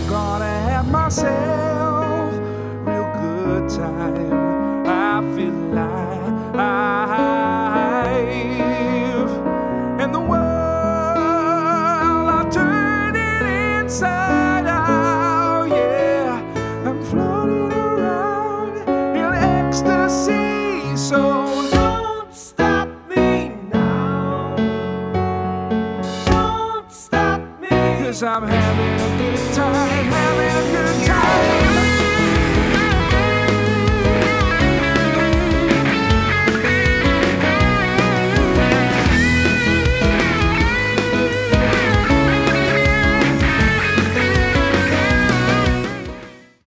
gonna have myself a real good time. I feel alive, and the world, I turn it inside out. Yeah, I'm floating around in ecstasy. So don't stop me now. Don't stop me, 'cause I'm having